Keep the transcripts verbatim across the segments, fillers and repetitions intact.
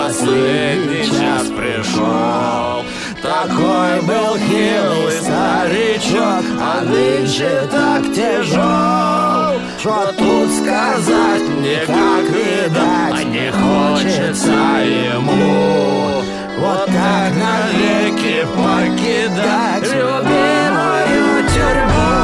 последний час пришел. Такой был хилый старичок, а нынче так тяжел, что тут сказать никак не дать, а не хочется ему вот так навеки покидать любимую тюрьму.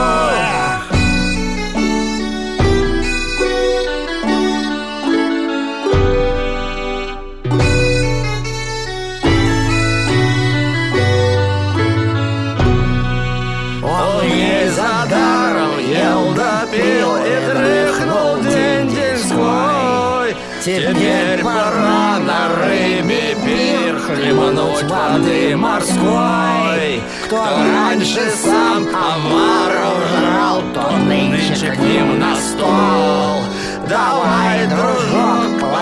За даром ел да пил и дрыхнул день-деньской. Теперь пора на рыбе пир хлебнуть воды морской. Кто раньше сам омаров жрал, то нынче к ним на стол. Давай, дружок,